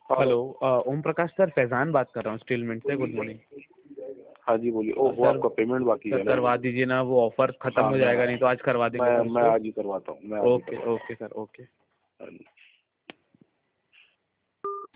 Hello. Om Prakash sir, Faizan बात कर रहा हूँ स्टील मिंट से। Good morning. हाँ जी बोलिए। वो सर, आपका पेमेंट बाकी है ना? करवा दीजिए ना, वो ऑफर खत्म हाँ हो जाएगा, नहीं तो आज करवा देंगे मैं सर मैं उसको। आज ही करवाता हूँ, मैं आज ही ओके करवाता ओके सर, ओके। हूँ। हाँ जी।